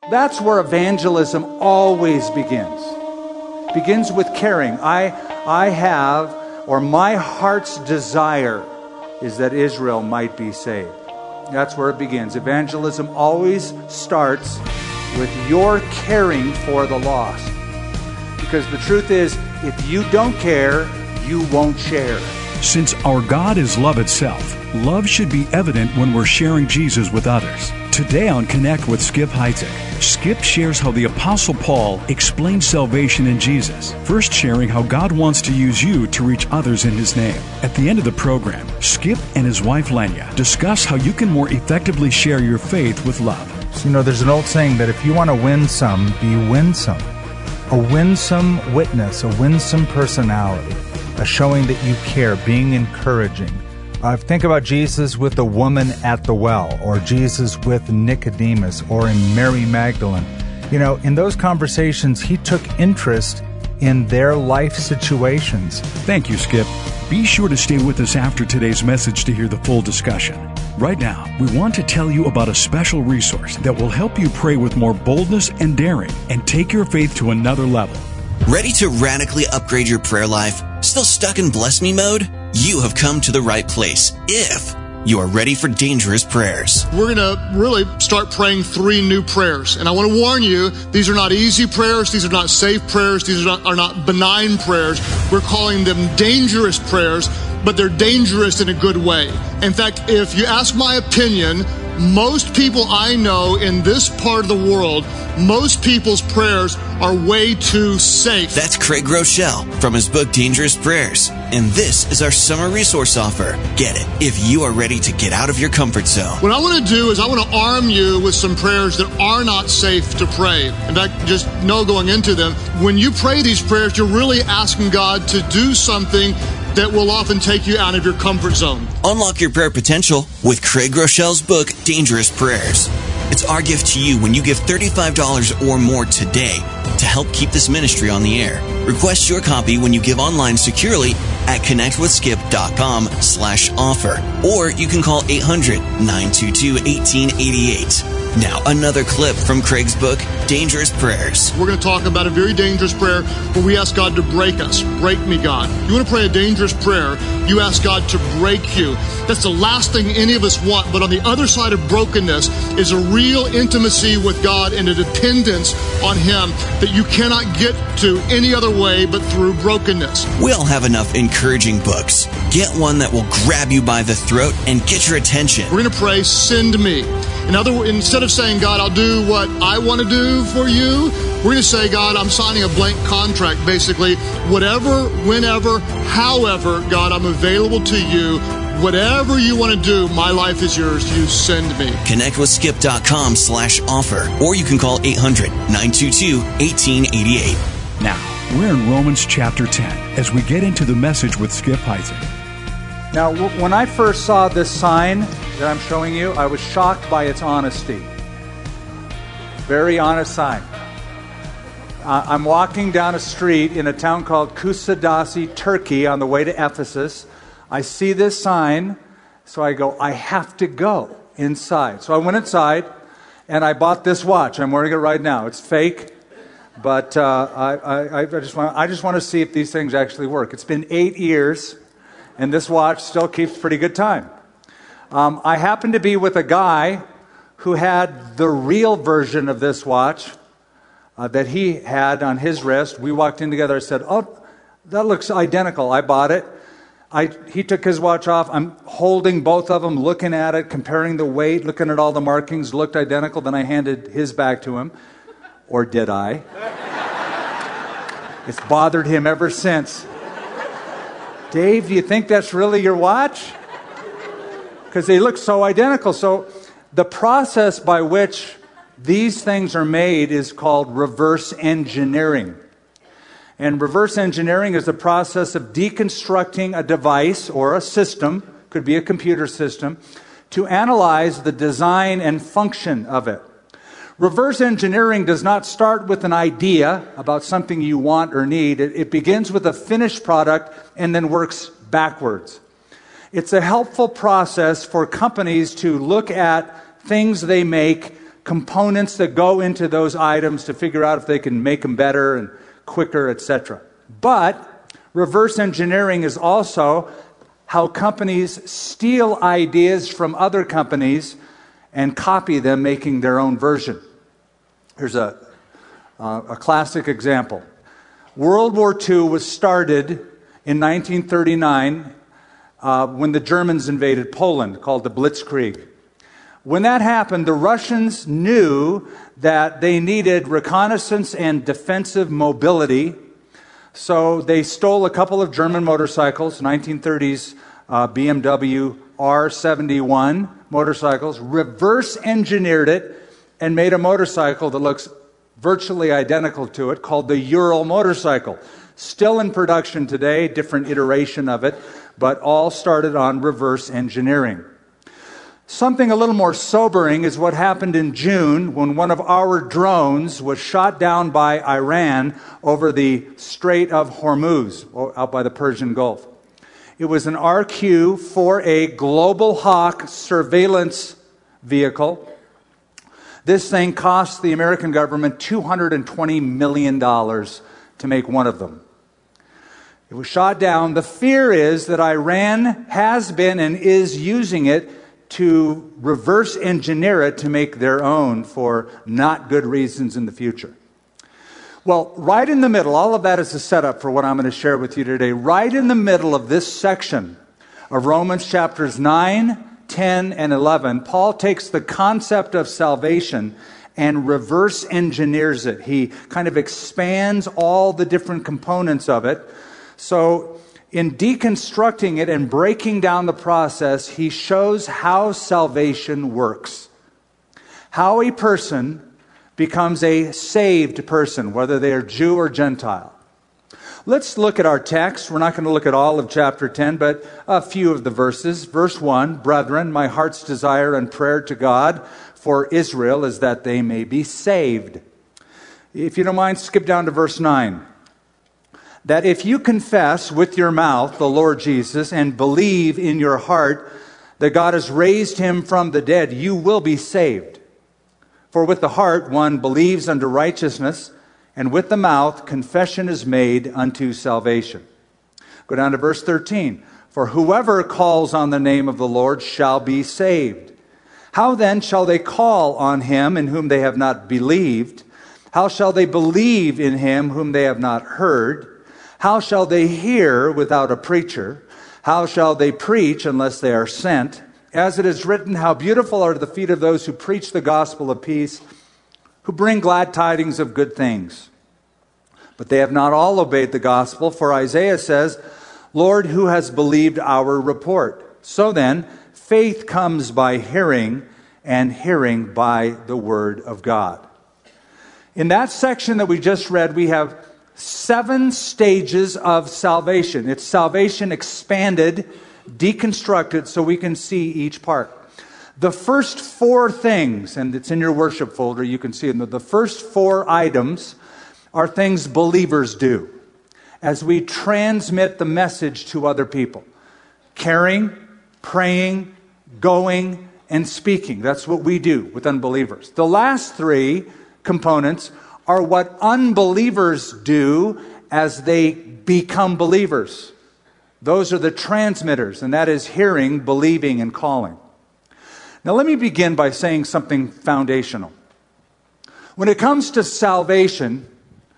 That's where evangelism always begins. Begins with caring. My heart's desire is that Israel might be saved. That's where it begins. Evangelism always starts with your caring for the lost. Because the truth is, if you don't care, you won't share. Since our God is love itself, love should be evident when we're sharing Jesus with others. Today on Connect with Skip Heitzig, Skip shares how the Apostle Paul explained salvation in Jesus, first sharing how God wants to use you to reach others in His name. At the end of the program, Skip and his wife Lenya discuss how you can more effectively share your faith with love. So, there's an old saying that if you want to win some, be winsome. A winsome witness, a winsome personality, a showing that you care, being encouraging. Think about Jesus with the woman at the well, or Jesus with Nicodemus, or in Mary Magdalene. In those conversations, he took interest in their life situations. Thank you, Skip. Be sure to stay with us after today's message to hear the full discussion. Right now, we want to tell you about a special resource that will help you pray with more boldness and daring and take your faith to another level. Ready to radically upgrade your prayer life? Still stuck in bless me mode? You have come to the right place if you are ready for dangerous prayers. We're going to really start praying 3 new prayers. And I want to warn you, these are not easy prayers. These are not safe prayers. These are not benign prayers. We're calling them dangerous prayers, but they're dangerous in a good way. In fact, if you ask my opinion, most people I know in this part of the world, most people's prayers are way too safe. That's Craig Groeschel from his book, Dangerous Prayers. And this is our summer resource offer. Get it if you are ready to get out of your comfort zone. What I want to do is I want to arm you with some prayers that are not safe to pray. In fact, just know going into them, when you pray these prayers, you're really asking God to do something that will often take you out of your comfort zone. Unlock your prayer potential with Craig Groeschel's book, Dangerous Prayers. It's our gift to you when you give $35 or more today to help keep this ministry on the air. Request your copy when you give online securely at connectwithskip.com/offer, or you can call 800-922-1888. Now, another clip from Craig's book, Dangerous Prayers. We're going to talk about a very dangerous prayer where we ask God to break us. Break me, God. You want to pray a dangerous prayer, you ask God to break you. That's the last thing any of us want, but on the other side of brokenness is a real intimacy with God and a dependence on Him that you cannot get to any other way but through brokenness. We all have enough encouraging books. Get one that will grab you by the throat and get your attention. We're going to pray, send me. In other words, instead of saying, God, I'll do what I want to do for you, we're going to say, God, I'm signing a blank contract, basically. Whatever, whenever, however, God, I'm available to you. Whatever you want to do, my life is yours. You send me. ConnectWithSkip.com/offer, or you can call 800-922-1888. Now, we're in Romans chapter 10 as we get into the message with Skip Heitzig. Now, when I first saw this sign that I'm showing you, I was shocked by its honesty. Very honest sign. I'm walking down a street in a town called Kusadasi, Turkey, on the way to Ephesus. I see this sign, so I go, I have to go inside. So I went inside, and I bought this watch. I'm wearing it right now. It's fake, but I just want to see if these things actually work. It's been 8 years, and this watch still keeps pretty good time. I happened to be with a guy who had the real version of this watch that he had on his wrist. We walked in together. I said, oh, that looks identical. I bought it. He took his watch off. I'm holding both of them, looking at it, comparing the weight, looking at all the markings, looked identical. Then I handed his back to him. Or did I? It's bothered him ever since. Dave, do you think that's really your watch? Because they look so identical. So the process by which these things are made is called reverse engineering. And reverse engineering is the process of deconstructing a device or a system, could be a computer system, to analyze the design and function of it. Reverse engineering does not start with an idea about something you want or need. It begins with a finished product and then works backwards. It's a helpful process for companies to look at things they make components that go into those items to figure out if they can make them better and quicker, etc. But reverse engineering is also how companies steal ideas from other companies and copy them, making their own version. Here's a classic example. World War II was started in 1939 when the Germans invaded Poland, called the Blitzkrieg. When that happened, the Russians knew that they needed reconnaissance and defensive mobility, so they stole a couple of German motorcycles, 1930s BMW R71 motorcycles, reverse engineered it, and made a motorcycle that looks virtually identical to it, called the Ural motorcycle. Still in production today, different iteration of it, but all started on reverse engineering. Something a little more sobering is what happened in June when one of our drones was shot down by Iran over the Strait of Hormuz, out by the Persian Gulf. It was an RQ-4A Global Hawk surveillance vehicle. This thing cost the American government $220 million to make one of them. It was shot down. The fear is that Iran has been and is using it to reverse engineer it to make their own for not good reasons in the future. Well, right in the middle, all of that is a setup for what I'm going to share with you today. Right in the middle of this section of Romans chapters 9, 10, and 11, Paul takes the concept of salvation and reverse engineers it. He kind of expands all the different components of it. So in deconstructing it and breaking down the process, he shows how salvation works. How a person becomes a saved person, whether they are Jew or Gentile. Let's look at our text. We're not going to look at all of chapter 10, but a few of the verses. Verse 1, "Brethren, my heart's desire and prayer to God for Israel is that they may be saved." If you don't mind, skip down to verse 9. "That if you confess with your mouth the Lord Jesus and believe in your heart that God has raised him from the dead, you will be saved. For with the heart one believes unto righteousness, and with the mouth confession is made unto salvation." Go down to verse 13. "For whoever calls on the name of the Lord shall be saved. How then shall they call on him in whom they have not believed? How shall they believe in him whom they have not heard? How shall they hear without a preacher? How shall they preach unless they are sent? As it is written, how beautiful are the feet of those who preach the gospel of peace, who bring glad tidings of good things. But they have not all obeyed the gospel, for Isaiah says, Lord, who has believed our report? So then, faith comes by hearing, and hearing by the word of God." In that section that we just read, we have 7 stages of salvation. It's salvation expanded, deconstructed, so we can see each part. The first 4 things, and it's in your worship folder, you can see them. The first 4 items are things believers do as we transmit the message to other people. Caring, praying, going, and speaking. That's what we do with unbelievers. The last 3 components are what unbelievers do as they become believers. Those are the transmitters, and that is hearing, believing, and calling. Now let me begin by saying something foundational. When it comes to salvation,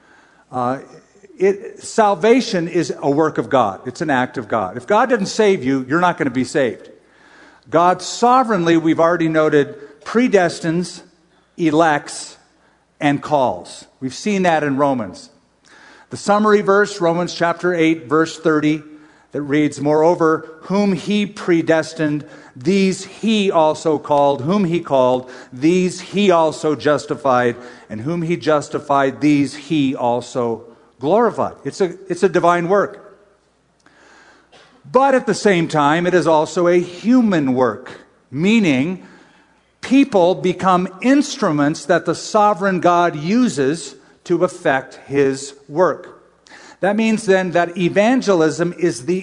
salvation is a work of God. It's an act of God. If God doesn't save you, you're not going to be saved. God sovereignly, we've already noted, predestines, elects, and calls. We've seen that in Romans. The summary verse, Romans chapter 8, verse 30, that reads, "Moreover, whom he predestined, these he also called. Whom he called, these he also justified. And whom he justified, these he also glorified." It's a divine work. But at the same time, it is also a human work, meaning people become instruments that the sovereign God uses to effect his work. That means then that evangelism is the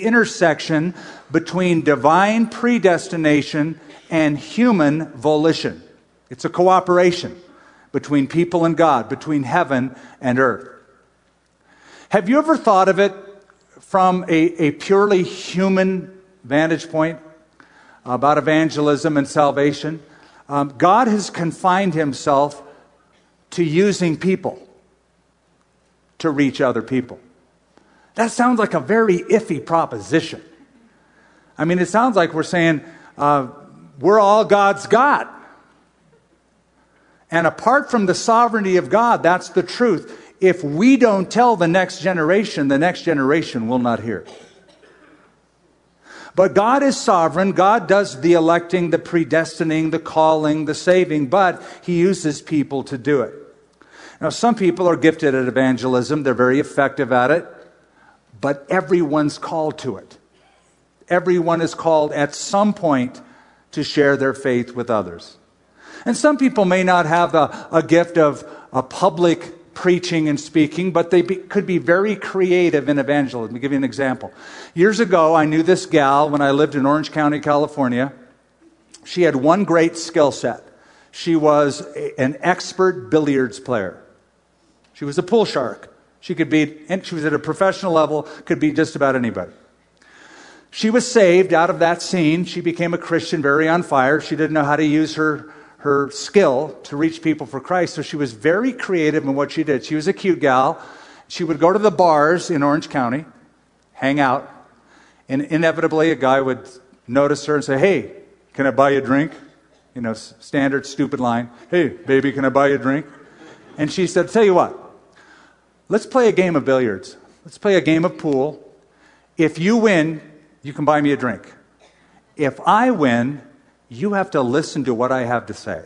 intersection between divine predestination and human volition. It's a cooperation between people and God, between heaven and earth. Have you ever thought of it from a purely human vantage point about evangelism and salvation? God has confined himself to using people to reach other people. That sounds like a very iffy proposition. I mean, it sounds like we're saying we're all God's God. And apart from the sovereignty of God, that's the truth. If we don't tell the next generation will not hear. But God is sovereign. God does the electing, the predestining, the calling, the saving, but he uses people to do it. Now, some people are gifted at evangelism. They're very effective at it. But everyone's called to it. Everyone is called at some point to share their faith with others. And some people may not have a gift of a public preaching and speaking, but they could be very creative in evangelism. Let me give you an example. Years ago, I knew this gal when I lived in Orange County, California. She had one great skill set. She was an expert billiards player. She was a pool shark. She was at a professional level, could beat just about anybody. She was saved out of that scene. She became a Christian, very on fire. She didn't know how to use her skill to reach people for Christ, so she was very creative in what she did. She was a cute gal. She would go to the bars in Orange County, hang out, and inevitably a guy would notice her and say, "Hey, can I buy you a drink?" You know, standard stupid line. "Hey, baby, can I buy you a drink?" And she said, "Tell you what, let's play a game of billiards. Let's play a game of pool. If you win, you can buy me a drink. If I win, you have to listen to what I have to say."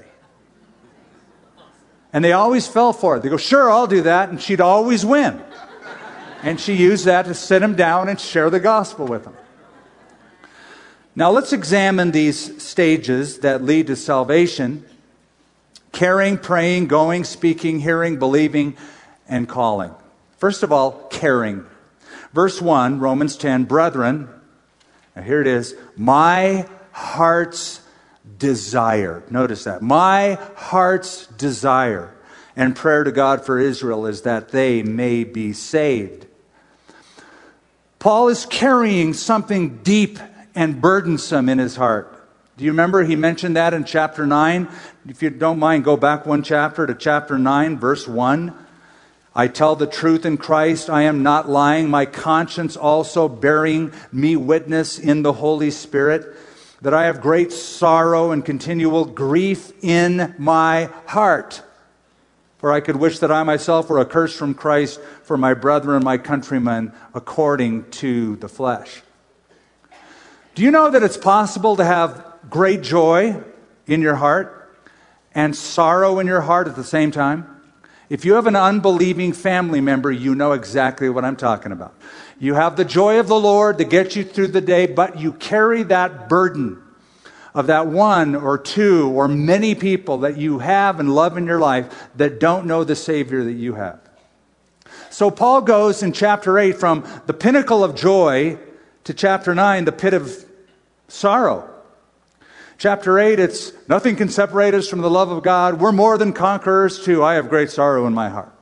And they always fell for it. They go, "Sure, I'll do that." And she'd always win. And she used that to sit him down and share the gospel with him. Now let's examine these stages that lead to salvation: caring, praying, going, speaking, hearing, believing, and calling. First of all, caring. Verse 1, Romans 10, "Brethren," now here it is, "my heart's desire." Notice that. My heart's desire and prayer to God for Israel is that they may be saved. Paul is carrying something deep and burdensome in his heart. Do you remember he mentioned that in chapter 9? If you don't mind, go back one chapter to chapter 9, verse 1. "I tell the truth in Christ, I am not lying, my conscience also bearing me witness in the Holy Spirit, that I have great sorrow and continual grief in my heart. For I could wish that I myself were accursed from Christ for my brethren, my countrymen, according to the flesh." Do you know that it's possible to have great joy in your heart and sorrow in your heart at the same time? If you have an unbelieving family member, you know exactly what I'm talking about. You have the joy of the Lord to get you through the day, but you carry that burden of that one or two or many people that you have and love in your life that don't know the Savior that you have. So Paul goes in chapter 8 from the pinnacle of joy to chapter 9, the pit of sorrow. Chapter 8, it's nothing can separate us from the love of God. We're more than conquerors too. I have great sorrow in my heart.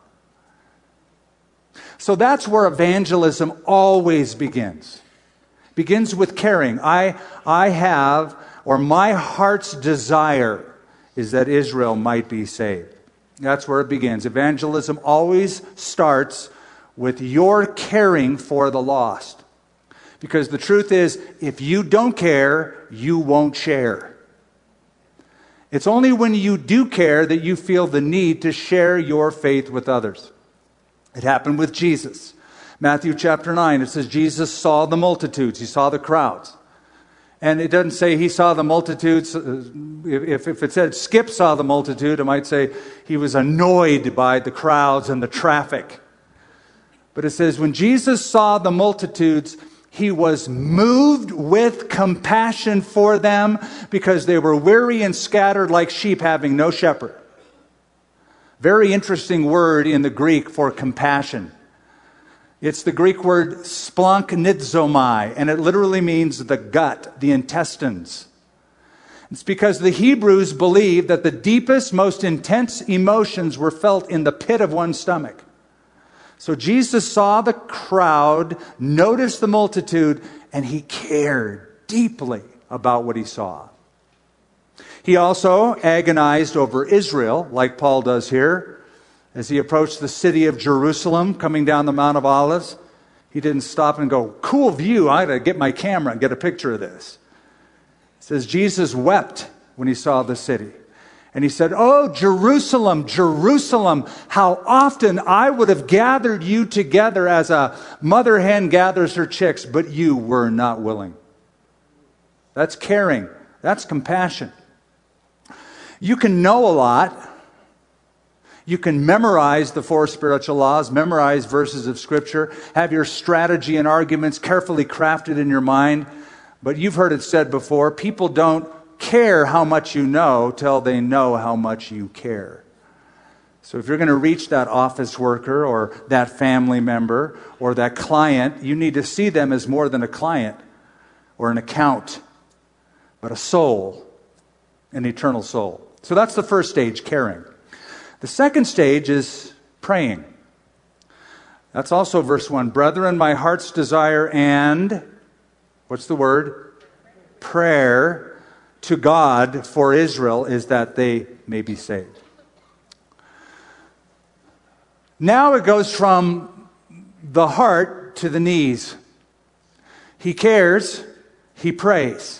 So that's where evangelism always begins. Begins with caring. I have, or my heart's desire is that Israel might be saved. That's where it begins. Evangelism always starts with your caring for the lost. Because the truth is, if you don't care, you won't share. It's only when you do care that you feel the need to share your faith with others. It happened with Jesus. Matthew chapter 9, it says Jesus saw the multitudes. He saw the crowds. And it doesn't say he saw the multitudes. If it said Skip saw the multitude, it might say he was annoyed by the crowds and the traffic. But it says when Jesus saw the multitudes, he was moved with compassion for them because they were weary and scattered like sheep having no shepherd. Very interesting word in the Greek for compassion. It's the Greek word splanchnizomai, and it literally means the gut, the intestines. It's because the Hebrews believed that the deepest, most intense emotions were felt in the pit of one's stomach. So Jesus saw the crowd, noticed the multitude, and he cared deeply about what he saw. He also agonized over Israel, like Paul does here. As he approached the city of Jerusalem, coming down the Mount of Olives, he didn't stop and go, cool view, I got to get my camera and get a picture of this. It says Jesus wept when he saw the city. And he said, oh, Jerusalem, Jerusalem, how often I would have gathered you together as a mother hen gathers her chicks, but you were not willing. That's caring. That's compassion. You can know a lot. You can memorize the 4 spiritual laws, memorize verses of Scripture, have your strategy and arguments carefully crafted in your mind. But you've heard it said before, people don't care how much you know till they know how much you care. So if you're going to reach that office worker or that family member or that client, you need to see them as more than a client or an account, but a soul, an eternal soul. So that's the first stage, caring. The second stage is praying. That's also verse 1. Brethren, my heart's desire and, what's the word? Prayer to God for Israel is that they may be saved. Now it goes from the heart to the knees. He cares, he prays.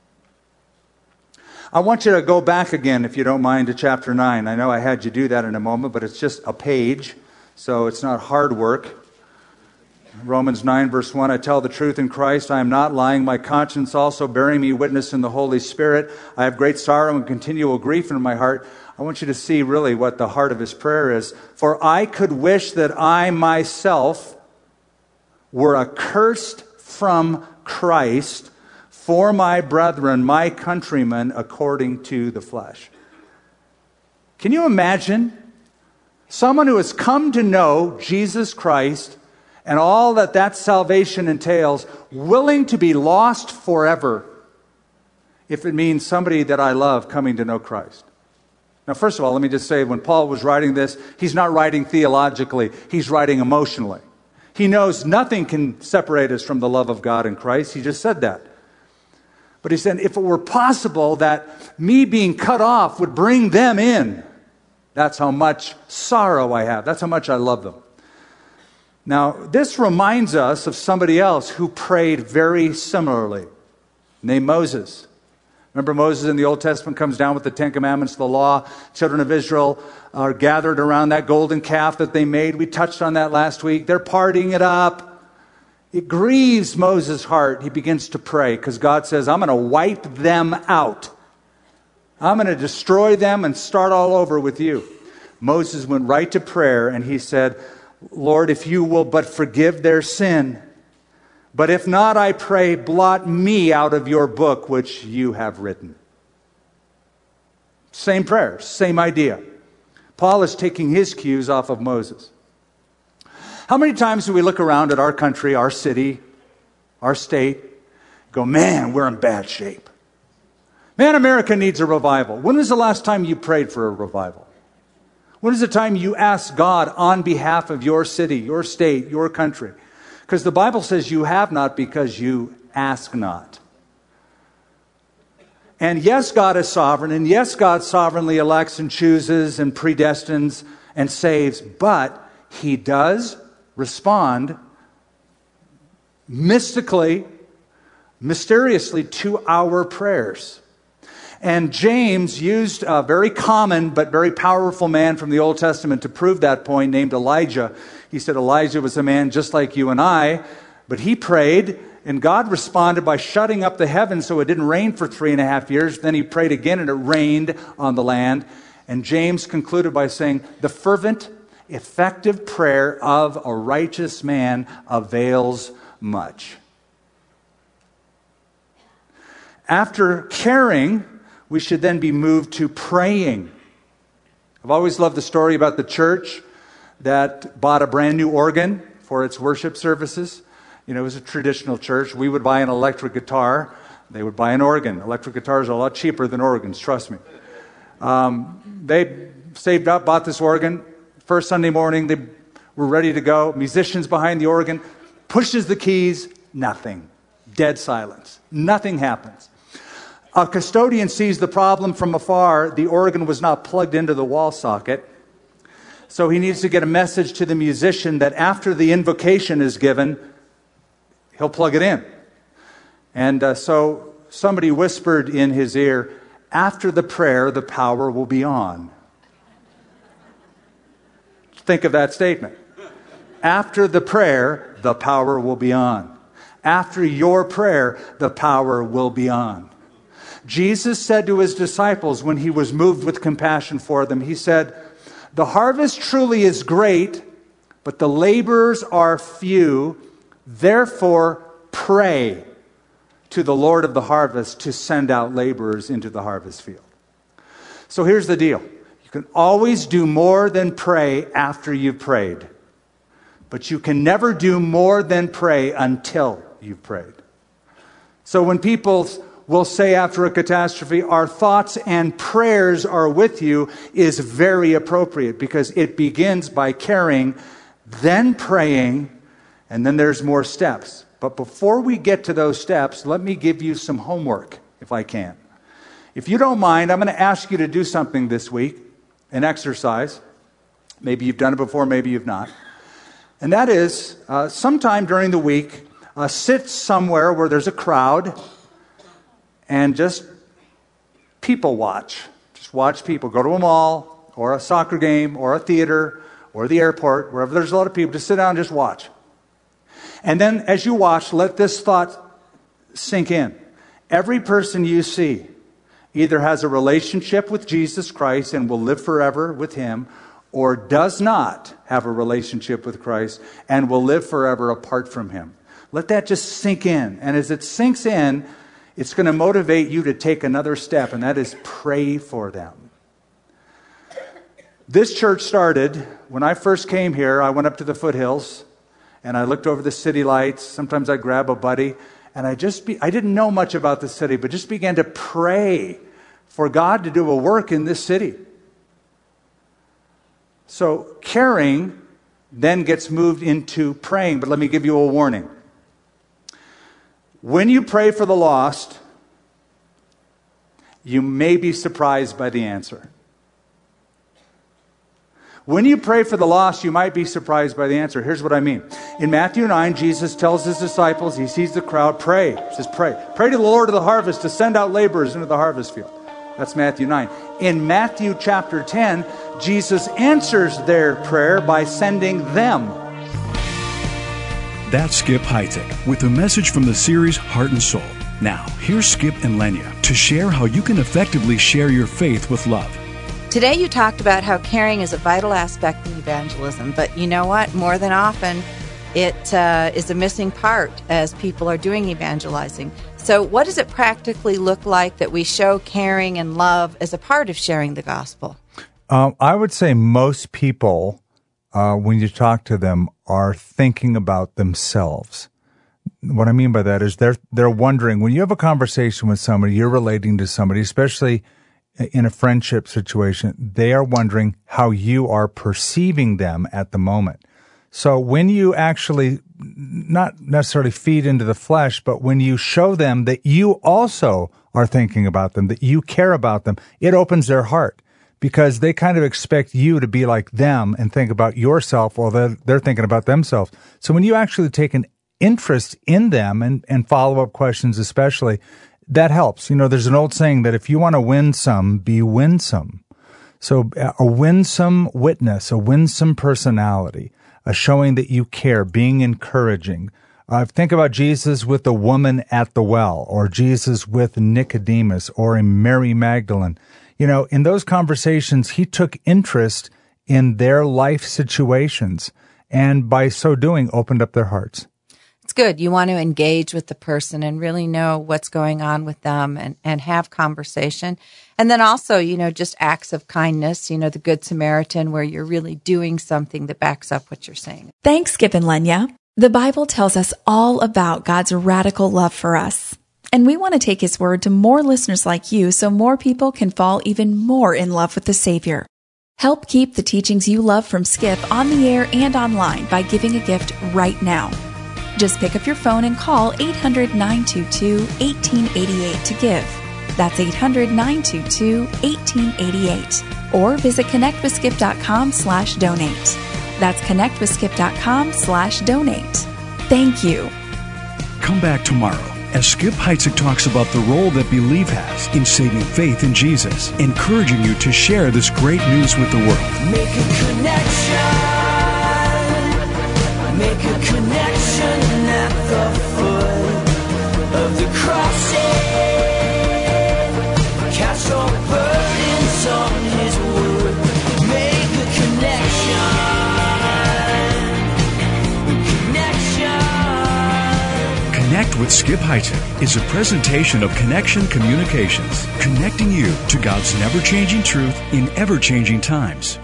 I want you to go back again, if you don't mind, to chapter 9. I know I had you do that in a moment, but it's just a page, so it's not hard work. Romans 9, verse 1, I tell the truth in Christ. I am not lying. My conscience also bearing me witness in the Holy Spirit. I have great sorrow and continual grief in my heart. I want you to see really what the heart of his prayer is. For I could wish that I myself were accursed from Christ for my brethren, my countrymen, according to the flesh. Can you imagine someone who has come to know Jesus Christ and all that salvation entails, willing to be lost forever if it means somebody that I love coming to know Christ? Now, first of all, let me just say, when Paul was writing this, he's not writing theologically, he's writing emotionally. He knows nothing can separate us from the love of God in Christ. He just said that. But he said, if it were possible that me being cut off would bring them in, that's how much sorrow I have. That's how much I love them. Now, this reminds us of somebody else who prayed very similarly, named Moses. Remember, Moses in the Old Testament comes down with the 10 Commandments, the law. Children of Israel are gathered around that golden calf that they made. We touched on that last week. They're partying it up. It grieves Moses' heart. He begins to pray because God says, I'm going to wipe them out. I'm going to destroy them and start all over with you. Moses went right to prayer and he said, Lord, if you will but forgive their sin, but if not, I pray, blot me out of your book which you have written. Same prayer, same idea. Paul is taking his cues off of Moses. How many times do we look around at our country, our city, our state, go, man, we're in bad shape. Man, America needs a revival. When was the last time you prayed for a revival? When is the time you ask God on behalf of your city, your state, your country? Because the Bible says you have not because you ask not. And yes, God is sovereign, and yes, God sovereignly elects and chooses and predestines and saves, but he does respond mysteriously to our prayers. And James used a very common but very powerful man from the Old Testament to prove that point, named Elijah. He said Elijah was a man just like you and I, but he prayed, and God responded by shutting up the heavens so it didn't rain for 3.5 years. Then he prayed again, and it rained on the land. And James concluded by saying, the fervent, effective prayer of a righteous man avails much. After caring, we should then be moved to praying. I've always loved the story about the church that bought a brand new organ for its worship services. You know, it was a traditional church. We would buy an electric guitar. They would buy an organ. Electric guitars are a lot cheaper than organs, trust me. They saved up, bought this organ. First Sunday morning, they were ready to go. Musicians behind the organ, pushes the keys, nothing. Dead silence. Nothing happens. A custodian sees the problem from afar. The organ was not plugged into the wall socket. So he needs to get a message to the musician that after the invocation is given, he'll plug it in. And so somebody whispered in his ear, after the prayer, the power will be on. Think of that statement. After the prayer, the power will be on. After your prayer, the power will be on. Jesus said to his disciples when he was moved with compassion for them, he said, the harvest truly is great, but the laborers are few. Therefore, pray to the Lord of the harvest to send out laborers into the harvest field. So here's the deal. You can always do more than pray after you've prayed. But you can never do more than pray until you've prayed. So when people will say after a catastrophe, our thoughts and prayers are with you, is very appropriate because it begins by caring, then praying, and then there's more steps. But before we get to those steps, let me give you some homework, if I can. If you don't mind, I'm going to ask you to do something this week, an exercise. Maybe you've done it before, maybe you've not. And that is, sometime during the week, sit somewhere where there's a crowd and just people watch. Just watch people. Go to a mall or a soccer game or a theater or the airport, wherever there's a lot of people. Just sit down and just watch. And then as you watch, let this thought sink in. Every person you see either has a relationship with Jesus Christ and will live forever with him, or does not have a relationship with Christ and will live forever apart from him. Let that just sink in. And as it sinks in, it's going to motivate you to take another step, and that is pray for them. This church started, when I first came here, I went up to the foothills, and I looked over the city lights. Sometimes I'd grab a buddy, and I didn't know much about the city, but just began to pray for God to do a work in this city. So caring then gets moved into praying, but let me give you a warning. When you pray for the lost, you may be surprised by the answer. When you pray for the lost, you might be surprised by the answer. Here's what I mean. In Matthew 9, Jesus tells his disciples, he sees the crowd, pray. He says, pray. Pray to the Lord of the harvest to send out laborers into the harvest field. That's Matthew 9. In Matthew chapter 10, Jesus answers their prayer by sending them. That's Skip Heitzig with a message from the series Heart and Soul. Now, here's Skip and Lenya to share how you can effectively share your faith with love. Today you talked about how caring is a vital aspect of evangelism, but you know what? More than often, it is a missing part as people are doing evangelizing. So what does it practically look like that we show caring and love as a part of sharing the gospel? I would say most people, when you talk to them, are thinking about themselves. What I mean by that is they're wondering, when you have a conversation with somebody, you're relating to somebody, especially in a friendship situation, they are wondering how you are perceiving them at the moment. So when you actually, not necessarily feed into the flesh, but when you show them that you also are thinking about them, that you care about them, it opens their heart. Because they kind of expect you to be like them and think about yourself while they're thinking about themselves. So when you actually take an interest in them and follow-up questions especially, that helps. You know, there's an old saying that if you want to win some, be winsome. So a winsome witness, a winsome personality, a showing that you care, being encouraging. Think about Jesus with the woman at the well, or Jesus with Nicodemus, or in Mary Magdalene. You know, in those conversations, he took interest in their life situations, and by so doing, opened up their hearts. It's good. You want to engage with the person and really know what's going on with them and have conversation. And then also, you know, just acts of kindness, you know, the Good Samaritan, where you're really doing something that backs up what you're saying. Thanks, Skip and Lenya. The Bible tells us all about God's radical love for us. And we want to take His Word to more listeners like you so more people can fall even more in love with the Savior. Help keep the teachings you love from Skip on the air and online by giving a gift right now. Just pick up your phone and call 800-922-1888 to give. That's 800-922-1888. Or visit connectwithskip.com/donate. That's connectwithskip.com/donate. Thank you. Come back tomorrow as Skip Heitzig talks about the role that belief has in saving faith in Jesus, encouraging you to share this great news with the world. Make a connection at the foot of the cross. Cast all burdens on His word. Make a connection. Connect with Skip Heitzig is a presentation of Connection Communications, connecting you to God's never-changing truth in ever-changing times.